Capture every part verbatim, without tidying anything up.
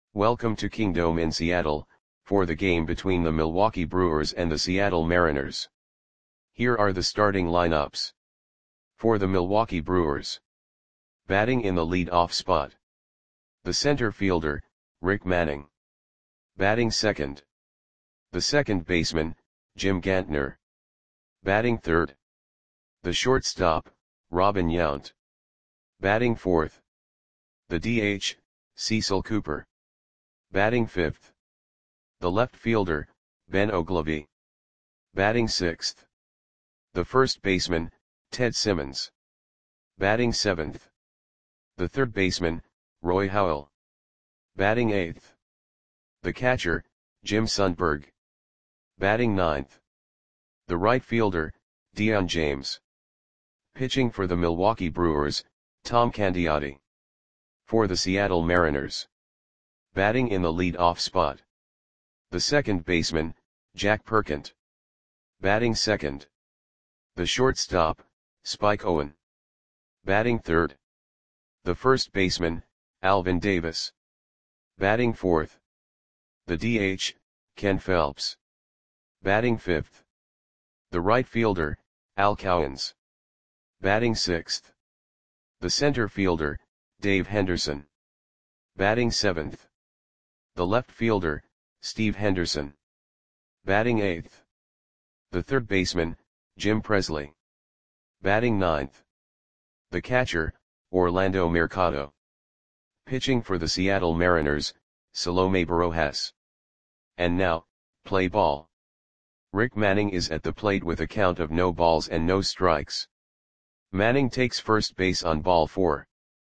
Welcome to Kingdome in Seattle, for the game between the Milwaukee Brewers and the Seattle Mariners. Here are the starting lineups. For the Milwaukee Brewers. Batting in the lead-off spot. The center fielder, Rick Manning. Batting second. The second baseman, Jim Gantner. Batting third. The shortstop, Robin Yount. Batting fourth. The D H, Cecil Cooper. Batting fifth. The left fielder, Ben Oglivie. Batting sixth. The first baseman, Ted Simmons. Batting seventh. The third baseman, Roy Howell. Batting eighth. The catcher, Jim Sundberg. Batting ninth. The right fielder, Dion James. Pitching for the Milwaukee Brewers, Tom Candiotti. For the Seattle Mariners. Batting in the lead-off spot. The second baseman, Jack Perkent. Batting second. The shortstop, Spike Owen. Batting third. The first baseman, Alvin Davis. Batting fourth. The D H, Ken Phelps. Batting fifth. The right fielder, Al Cowens. Batting sixth. The center fielder, Dave Henderson. Batting seventh. The left fielder, Steve Henderson. Batting eighth. The third baseman, Jim Presley. Batting ninth. The catcher, Orlando Mercado. Pitching for the Seattle Mariners, Salome Barojas. And now, play ball. Rick Manning is at the plate with a count of no balls and no strikes. Manning takes first base on ball four.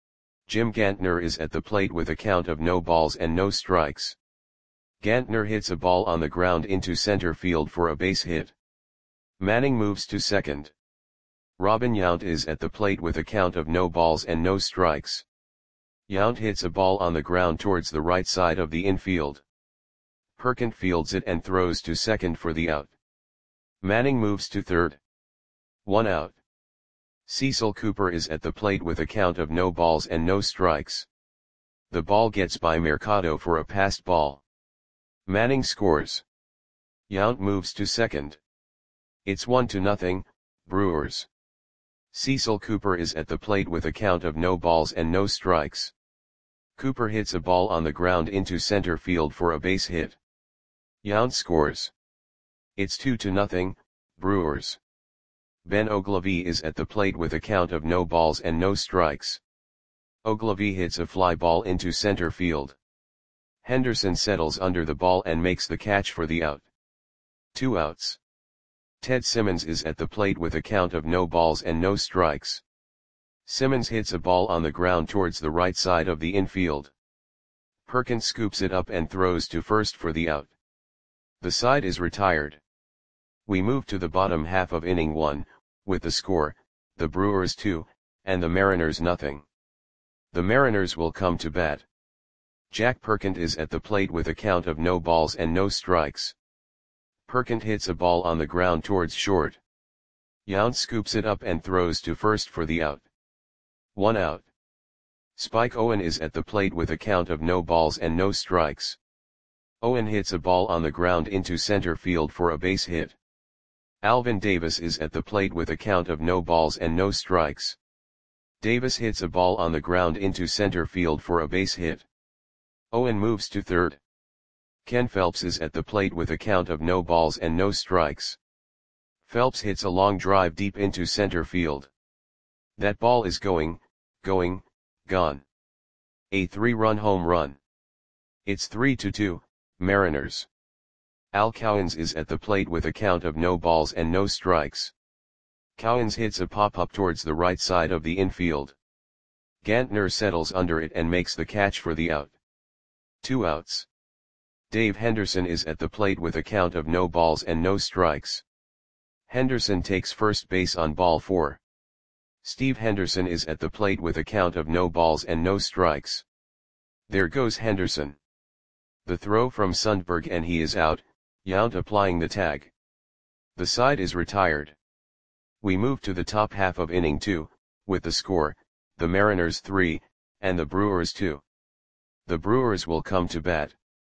Jim Gantner is at the plate with a count of no balls and no strikes. Gantner hits a ball on the ground into center field for a base hit. Manning moves to second. Robin Yount is at the plate with a count of no balls and no strikes. Yount hits a ball on the ground towards the right side of the infield. Perkent fields it and throws to second for the out. Manning moves to third. One out. Cecil Cooper is at the plate with a count of no balls and no strikes. The ball gets by Mercado for a passed ball. Manning scores. Yount moves to second. It's one to nothing, Brewers. Cecil Cooper is at the plate with a count of no balls and no strikes. Cooper hits a ball on the ground into center field for a base hit. Yount scores. It's two to nothing, Brewers. Ben Oglivie is at the plate with a count of no balls and no strikes. Oglivie hits a fly ball into center field. Henderson settles under the ball and makes the catch for the out. Two outs. Ted Simmons is at the plate with a count of no balls and no strikes. Simmons hits a ball on the ground towards the right side of the infield. Perkins scoops it up and throws to first for the out. The side is retired. We move to the bottom half of inning one, with the score, the Brewers two, and the Mariners nothing. The Mariners will come to bat. Jack Perkent is at the plate with a count of no balls and no strikes. Perkent hits a ball on the ground towards short. Yount scoops it up and throws to first for the out. One out. Spike Owen is at the plate with a count of no balls and no strikes. Owen hits a ball on the ground into center field for a base hit. Alvin Davis is at the plate with a count of no balls and no strikes. Davis hits a ball on the ground into center field for a base hit. Owen moves to third. Ken Phelps is at the plate with a count of no balls and no strikes. Phelps hits a long drive deep into center field. That ball is going, going, gone. A three-run home run. It's three to two, Mariners. Al Cowens is at the plate with a count of no balls and no strikes. Cowens hits a pop-up towards the right side of the infield. Gantner settles under it and makes the catch for the out. Two outs. Dave Henderson is at the plate with a count of no balls and no strikes. Henderson takes first base on ball four. Steve Henderson is at the plate with a count of no balls and no strikes. There goes Henderson. The throw from Sundberg and he is out, Yount applying the tag. The side is retired. We move to the top half of inning two, with the score, the Mariners three, and the Brewers two. The Brewers will come to bat.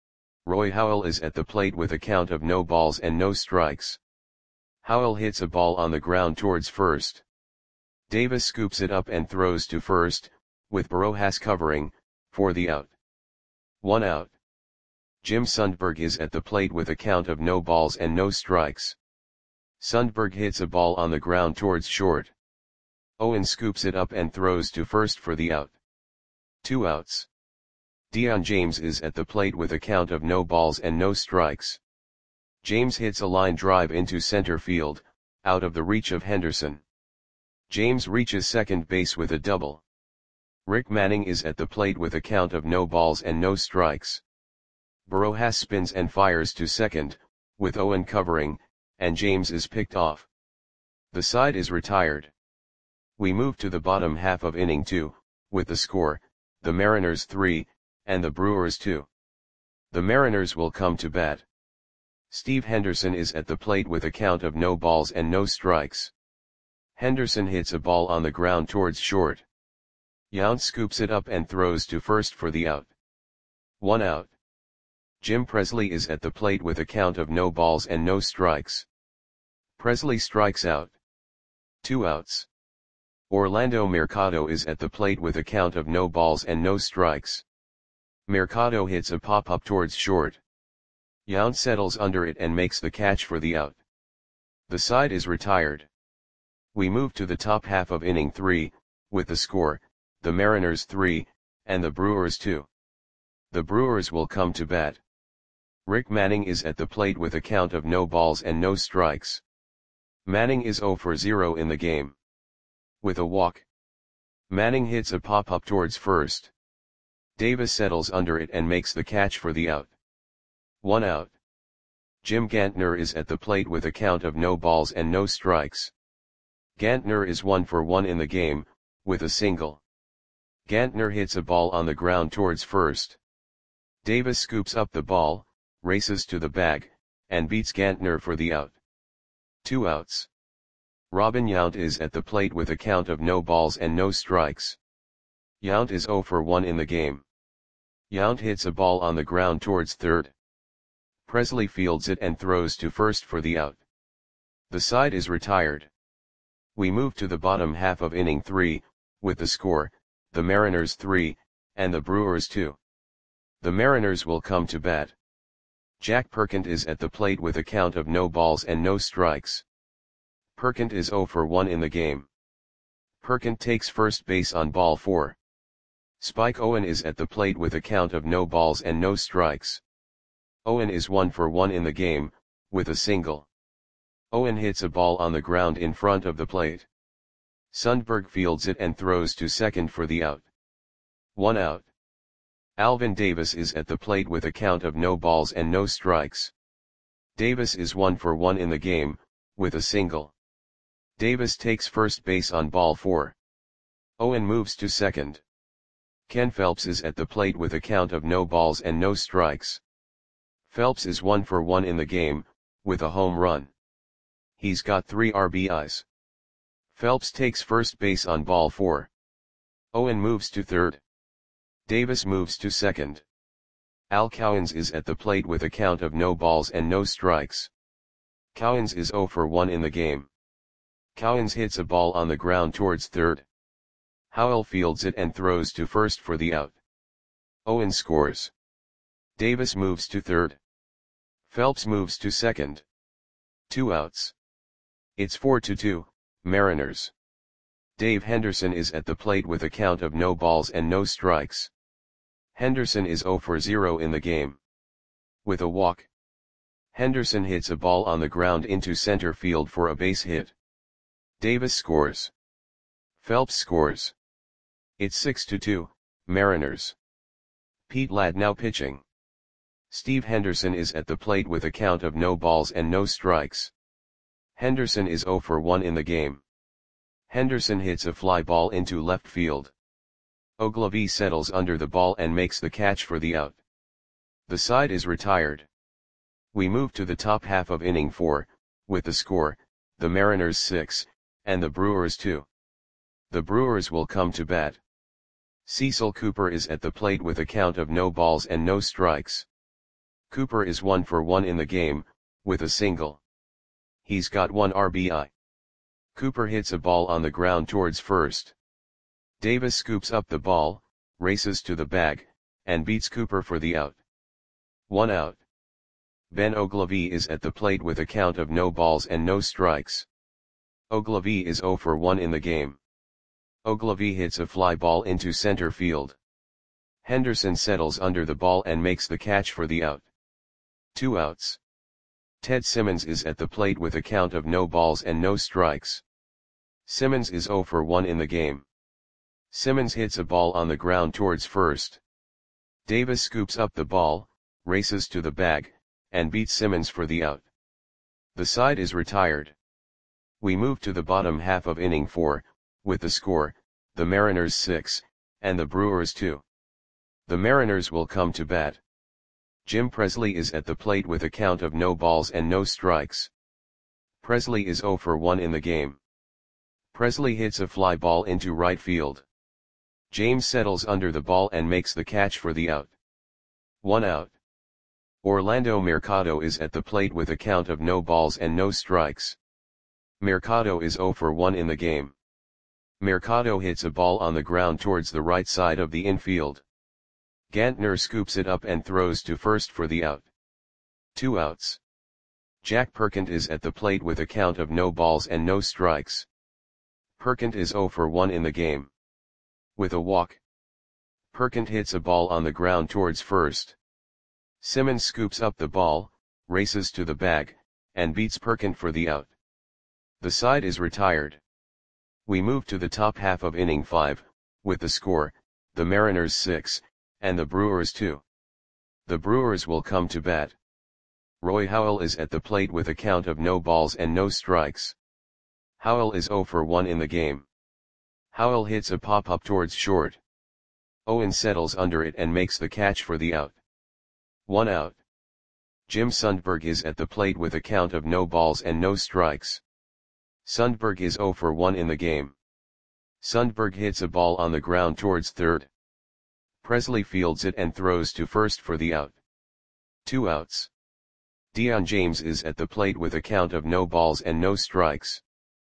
Roy Howell is at the plate with a count of no balls and no strikes. Howell hits a ball on the ground towards first. Davis scoops it up and throws to first, with Borojas covering, for the out. One out. Jim Sundberg is at the plate with a count of no balls and no strikes. Sundberg hits a ball on the ground towards short. Owen scoops it up and throws to first for the out. Two outs. Dion James is at the plate with a count of no balls and no strikes. James hits a line drive into center field, out of the reach of Henderson. James reaches second base with a double. Rick Manning is at the plate with a count of no balls and no strikes. Borojas spins and fires to second, with Owen covering, and James is picked off. The side is retired. We move to the bottom half of inning two, with the score, the Mariners three, and the Brewers two. The Mariners will come to bat. Steve Henderson is at the plate with a count of no balls and no strikes. Henderson hits a ball on the ground towards short. Yount scoops it up and throws to first for the out. One out. Jim Presley is at the plate with a count of no balls and no strikes. Presley strikes out. Two outs. Orlando Mercado is at the plate with a count of no balls and no strikes. Mercado hits a pop-up towards short. Yount settles under it and makes the catch for the out. The side is retired. We move to the top half of inning three, with the score, the Mariners three, and the Brewers two. The Brewers will come to bat. Rick Manning is at the plate with a count of no balls and no strikes. Manning is zero for zero in the game. With a walk. Manning hits a pop-up towards first. Davis settles under it and makes the catch for the out. One out. Jim Gantner is at the plate with a count of no balls and no strikes. Gantner is one for one in the game, with a single. Gantner hits a ball on the ground towards first. Davis scoops up the ball, races to the bag, and beats Gantner for the out. Two outs. Robin Yount is at the plate with a count of no balls and no strikes. Yount is zero for one in the game. Yount hits a ball on the ground towards third. Presley fields it and throws to first for the out. The side is retired. We move to the bottom half of inning three, with the score, the Mariners three, and the Brewers two. The Mariners will come to bat. Jack Perkins is at the plate with a count of no balls and no strikes. Perkins is zero for one in the game. Perkins takes first base on ball four. Spike Owen is at the plate with a count of no balls and no strikes. Owen is one for one in the game, with a single. Owen hits a ball on the ground in front of the plate. Sundberg fields it and throws to second for the out. One out. Alvin Davis is at the plate with a count of no balls and no strikes. Davis is one for one in the game, with a single. Davis takes first base on ball four. Owen moves to second. Ken Phelps is at the plate with a count of no balls and no strikes. Phelps is one for one in the game, with a home run. He's got three R B Is. Phelps takes first base on ball four. Owen moves to third. Davis moves to second. Al Cowens is at the plate with a count of no balls and no strikes. Cowens is zero for one in the game. Cowens hits a ball on the ground towards third. Howell fields it and throws to first for the out. Owen scores. Davis moves to third. Phelps moves to second. Two outs. It's four to two, Mariners. Dave Henderson is at the plate with a count of no balls and no strikes. Henderson is zero for zero in the game. With a walk. Henderson hits a ball on the ground into center field for a base hit. Davis scores. Phelps scores. It's six to two, Mariners. Pete Ladd now pitching. Steve Henderson is at the plate with a count of no balls and no strikes. Henderson is zero for one in the game. Henderson hits a fly ball into left field. Ogilvie settles under the ball and makes the catch for the out. The side is retired. We move to the top half of inning four, with the score, the Mariners six, and the Brewers two. The Brewers will come to bat. Cecil Cooper is at the plate with a count of no balls and no strikes. Cooper is one for one in the game, with a single. He's got one R B I. Cooper hits a ball on the ground towards first. Davis scoops up the ball, races to the bag, and beats Cooper for the out. One out. Ben Ogilvy is at the plate with a count of no balls and no strikes. Ogilvy is zero for one in the game. Ogilvy hits a fly ball into center field. Henderson settles under the ball and makes the catch for the out. Two outs. Ted Simmons is at the plate with a count of no balls and no strikes. Simmons is zero for one in the game. Simmons hits a ball on the ground towards first. Davis scoops up the ball, races to the bag, and beats Simmons for the out. The side is retired. We move to the bottom half of inning four, with the score, the Mariners six, and the Brewers two. The Mariners will come to bat. Jim Presley is at the plate with a count of no balls and no strikes. Presley is zero for one in the game. Presley hits a fly ball into right field. James settles under the ball and makes the catch for the out. One out. Orlando Mercado is at the plate with a count of no balls and no strikes. Mercado is zero for one in the game. Mercado hits a ball on the ground towards the right side of the infield. Gantner scoops it up and throws to first for the out. Two outs. Jack Perkins is at the plate with a count of no balls and no strikes. Perkins is zero for one in the game. With a walk. Perkins hits a ball on the ground towards first. Simmons scoops up the ball, races to the bag, and beats Perkins for the out. The side is retired. We move to the top half of inning five, with the score, the Mariners six, and the Brewers two. The Brewers will come to bat. Roy Howell is at the plate with a count of no balls and no strikes. Howell is zero for one in the game. Howell hits a pop-up towards short. Owen settles under it and makes the catch for the out. One out. Jim Sundberg is at the plate with a count of no balls and no strikes. Sundberg is zero for one in the game. Sundberg hits a ball on the ground towards third. Presley fields it and throws to first for the out. Two outs. Dion James is at the plate with a count of no balls and no strikes.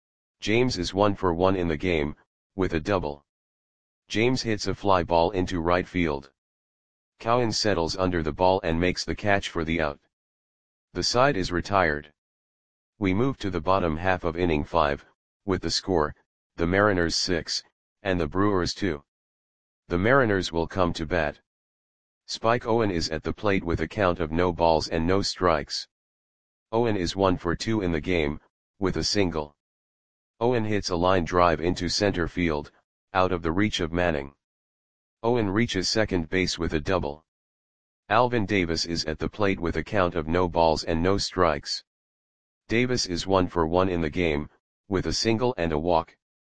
James is one for one in the game, with a double. James hits a fly ball into right field. Cowan settles under the ball and makes the catch for the out. The side is retired. We move to the bottom half of inning five, with the score, the Mariners six, and the Brewers two. The Mariners will come to bat. Spike Owen is at the plate with a count of no balls and no strikes. Owen is one for two in the game, with a single. Owen hits a line drive into center field, out of the reach of Manning. Owen reaches second base with a double. Alvin Davis is at the plate with a count of no balls and no strikes. Davis is one for one in the game, with a single and a walk.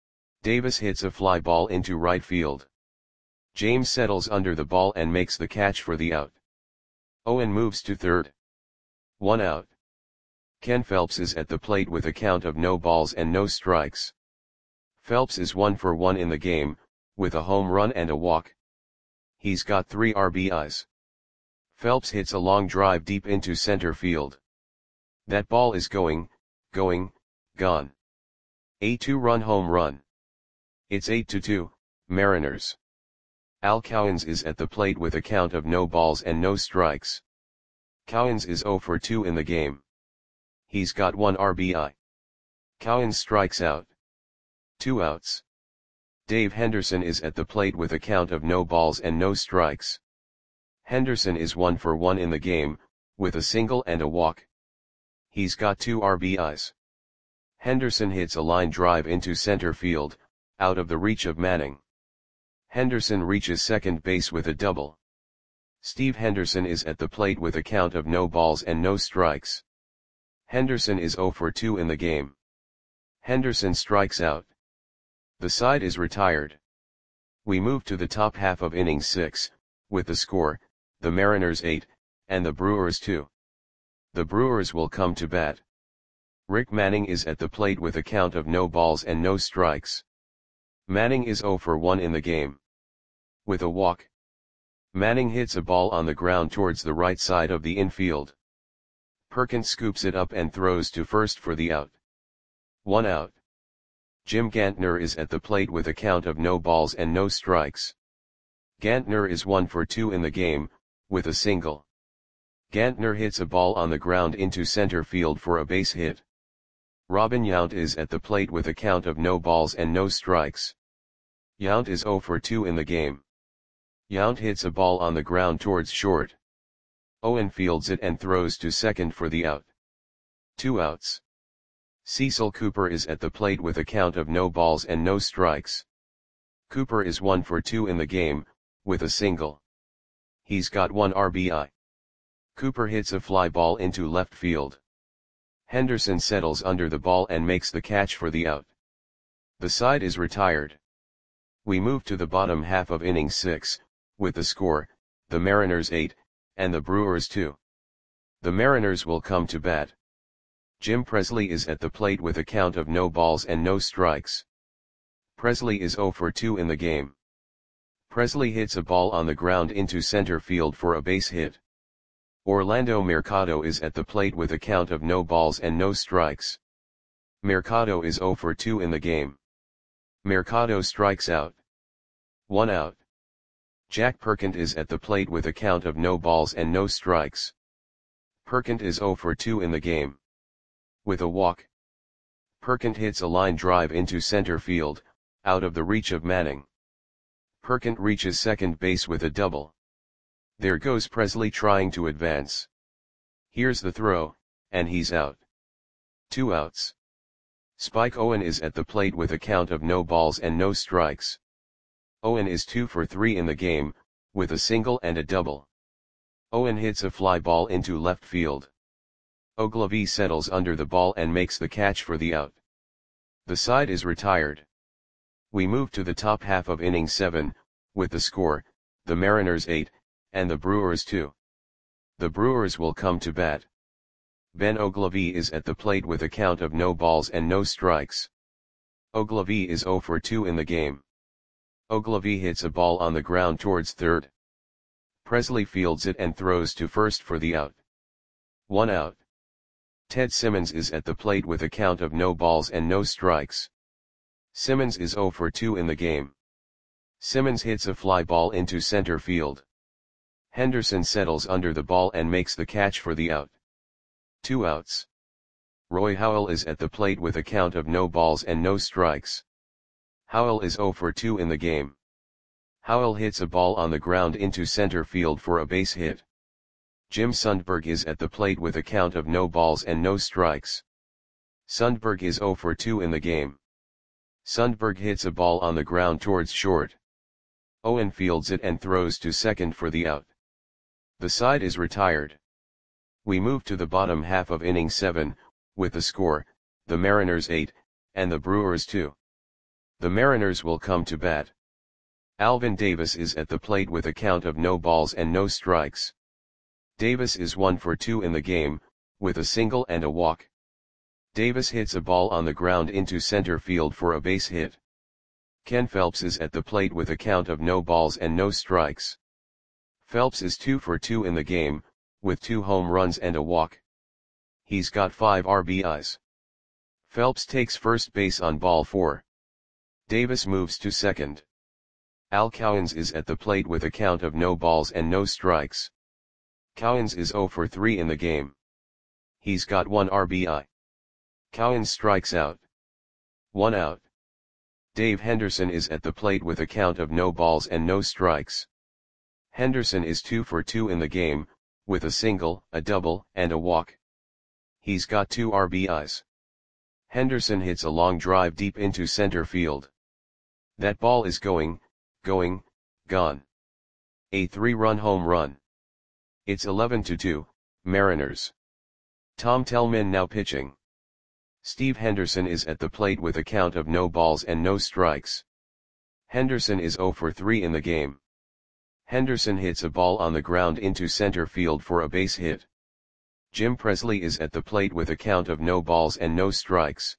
Davis hits a fly ball into right field. James settles under the ball and makes the catch for the out. Owen moves to third. One out. Ken Phelps is at the plate with a count of no balls and no strikes. Phelps is one for one in the game, with a home run and a walk. He's got three R B Is. Phelps hits a long drive deep into center field. That ball is going, going, gone. A two-run home run. It's eight to two, Mariners. Al Cowens is at the plate with a count of no balls and no strikes. Cowens is zero for two in the game. He's got one R B I. Cowens strikes out. Two outs. Dave Henderson is at the plate with a count of no balls and no strikes. Henderson is one for one in the game, with a single and a walk. He's got two R B Is. Henderson hits a line drive into center field, out of the reach of Manning. Henderson reaches second base with a double. Steve Henderson is at the plate with a count of no balls and no strikes. Henderson is zero for two in the game. Henderson strikes out. The side is retired. We move to the top half of inning six, with the score, the Mariners eight, and the Brewers two. The Brewers will come to bat. Rick Manning is at the plate with a count of no balls and no strikes. Manning is zero for one in the game. with a walk. Manning hits a ball on the ground towards the right side of the infield. Perkins scoops it up and throws to first for the out. One out. Jim Gantner is at the plate with a count of no balls and no strikes. Gantner is one for two in the game, with a single. Gantner hits a ball on the ground into center field for a base hit. Robin Yount is at the plate with a count of no balls and no strikes. Yount is zero for two in the game. Yount hits a ball on the ground towards short. Owen fields it and throws to second for the out. Two outs. Cecil Cooper is at the plate with a count of no balls and no strikes. Cooper is one for two in the game, with a single. He's got one R B I. Cooper hits a fly ball into left field. Henderson settles under the ball and makes the catch for the out. The side is retired. We move to the bottom half of inning six, with the score, the Mariners eight, and the Brewers two. The Mariners will come to bat. Jim Presley is at the plate with a count of no balls and no strikes. Presley is zero for two in the game. Presley hits a ball on the ground into center field for a base hit. Orlando Mercado is at the plate with a count of no balls and no strikes. Mercado is zero for two in the game. Mercado strikes out. One out. Jack Perkins is at the plate with a count of no balls and no strikes. Perkins is zero for two in the game. With a walk. Perkins hits a line drive into center field, out of the reach of Manning. Perkins reaches second base with a double. There goes Presley trying to advance. Here's the throw, and he's out. Two outs. Spike Owen is at the plate with a count of no balls and no strikes. Owen is two for three in the game, with a single and a double. Owen hits a fly ball into left field. Ogilvie settles under the ball and makes the catch for the out. The side is retired. We move to the top half of inning seven, with the score, the Mariners eight, and the Brewers two. The Brewers will come to bat. Ben Ogilvie is at the plate with a count of no balls and no strikes. Ogilvie is zero for two in the game. Ogilvie hits a ball on the ground towards third. Presley fields it and throws to first for the out. One out. Ted Simmons is at the plate with a count of no balls and no strikes. Simmons is zero for two in the game. Simmons hits a fly ball into center field. Henderson settles under the ball and makes the catch for the out. Two outs. Roy Howell is at the plate with a count of no balls and no strikes. Howell is zero for two in the game. Howell hits a ball on the ground into center field for a base hit. Jim Sundberg is at the plate with a count of no balls and no strikes. Sundberg is zero for two in the game. Sundberg hits a ball on the ground towards short. Owen fields it and throws to second for the out. The side is retired. We move to the bottom half of inning seven, with the score, the Mariners eight, and the Brewers two. The Mariners will come to bat. Alvin Davis is at the plate with a count of no balls and no strikes. Davis is one for two in the game, with a single and a walk. Davis hits a ball on the ground into center field for a base hit. Ken Phelps is at the plate with a count of no balls and no strikes. Phelps is two for two in the game, with two home runs and a walk. He's got five R B Is. Phelps takes first base on ball four. Davis moves to second. Al Cowens is at the plate with a count of no balls and no strikes. Cowens is zero for three in the game. He's got one R B I. Cowens strikes out. One out. Dave Henderson is at the plate with a count of no balls and no strikes. Henderson is two for two in the game, with a single, a double, and a walk. He's got two R B Is. Henderson hits a long drive deep into center field. That ball is going, going, gone. A three-run home run. It's eleven to two, Mariners. Tom Tellman now pitching. Steve Henderson is at the plate with a count of no balls and no strikes. Henderson is zero for three in the game. Henderson hits a ball on the ground into center field for a base hit. Jim Presley is at the plate with a count of no balls and no strikes.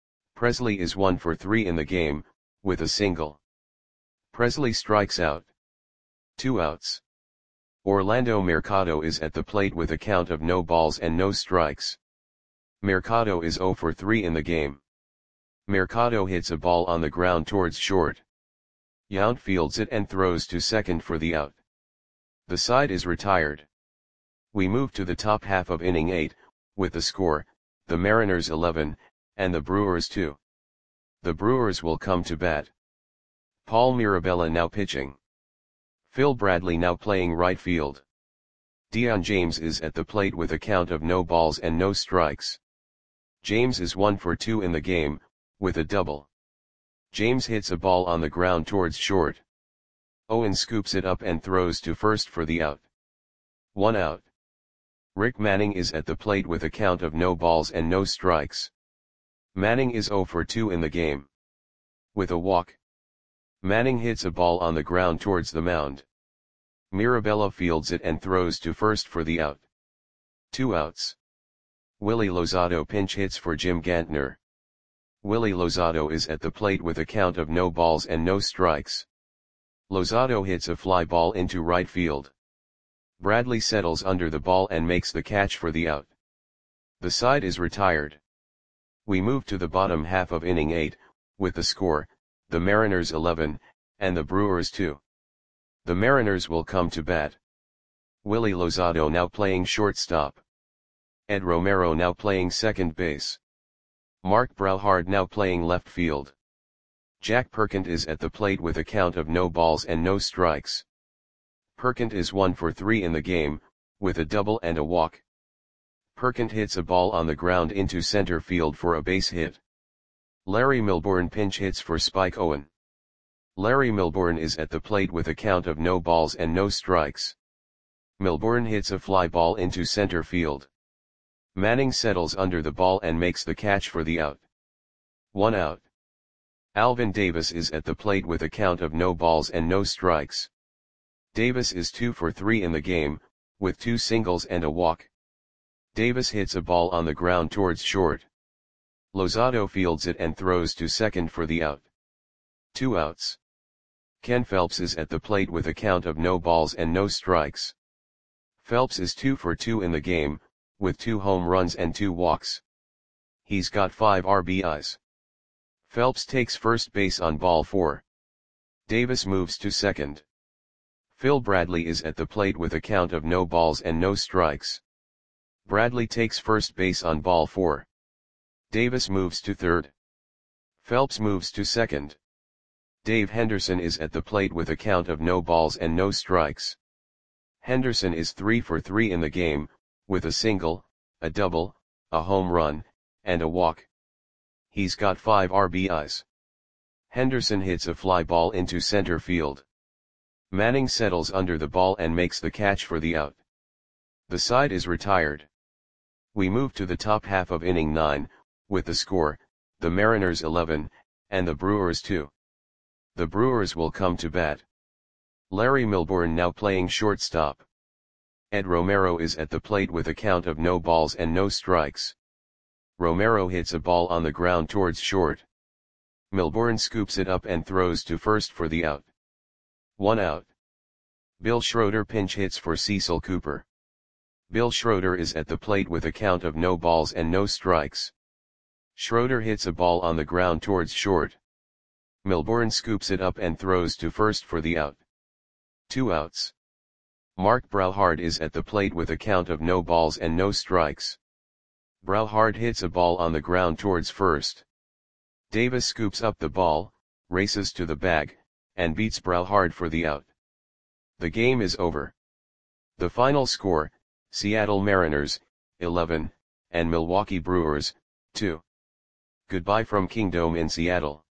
Presley is one for three in the game, with a single. Presley strikes out. two outs. Orlando Mercado is at the plate with a count of no balls and no strikes. Mercado is zero for three in the game. Mercado hits a ball on the ground towards short. Yount fields it and throws to second for the out. The side is retired. We move to the top half of inning eight, with the score, the Mariners eleven, and the Brewers two. The Brewers will come to bat. Paul Mirabella now pitching. Phil Bradley now playing right field. Dion James is at the plate with a count of no balls and no strikes. James is one for two in the game, with a double. James hits a ball on the ground towards short. Owen scoops it up and throws to first for the out. One out. Rick Manning is at the plate with a count of no balls and no strikes. Manning is zero for two in the game. With a walk. Manning hits a ball on the ground towards the mound. Mirabella fields it and throws to first for the out. Two outs. Willie Lozado pinch hits for Jim Gantner. Willie Lozado is at the plate with a count of no balls and no strikes. Lozado hits a fly ball into right field. Bradley settles under the ball and makes the catch for the out. The side is retired. We move to the bottom half of inning eight, with the score, the Mariners eleven, and the Brewers two. The Mariners will come to bat. Willie Lozado now playing shortstop. Ed Romero now playing second base. Mark Broughard now playing left field. Jack Perkins is at the plate with a count of no balls and no strikes. Perkins is one for three in the game, with a double and a walk. Perkins hits a ball on the ground into center field for a base hit. Larry Milbourne pinch hits for Spike Owen. Larry Milbourne is at the plate with a count of no balls and no strikes. Milbourne hits a fly ball into center field. Manning settles under the ball and makes the catch for the out. One out. Alvin Davis is at the plate with a count of no balls and no strikes. Davis is two for three in the game, with two singles and a walk. Davis hits a ball on the ground towards short. Lozado fields it and throws to second for the out. Two outs. Ken Phelps is at the plate with a count of no balls and no strikes. Phelps is two for two in the game, with two home runs and two walks. He's got five R B Is. Phelps takes first base on ball four. Davis moves to second. Phil Bradley is at the plate with a count of no balls and no strikes. Bradley takes first base on ball four. Davis moves to third. Phelps moves to second. Dave Henderson is at the plate with a count of no balls and no strikes. Henderson is three for three in the game, with a single, a double, a home run, and a walk. He's got five R B Is. Henderson hits a fly ball into center field. Manning settles under the ball and makes the catch for the out. The side is retired. We move to the top half of inning nine, with the score, the Mariners eleven, and the Brewers two. The Brewers will come to bat. Larry Milbourne now playing shortstop. Ed Romero is at the plate with a count of no balls and no strikes. Romero hits a ball on the ground towards short. Milbourne scoops it up and throws to first for the out. One out. Bill Schroeder pinch hits for Cecil Cooper. Bill Schroeder is at the plate with a count of no balls and no strikes. Schroeder hits a ball on the ground towards short. Milbourne scoops it up and throws to first for the out. Two outs. Mark Broughard is at the plate with a count of no balls and no strikes. Broughard hits a ball on the ground towards first. Davis scoops up the ball, races to the bag, and beats Broughard for the out. The game is over. The final score, Seattle Mariners, eleven, and Milwaukee Brewers, two. Goodbye from Kingdome in Seattle.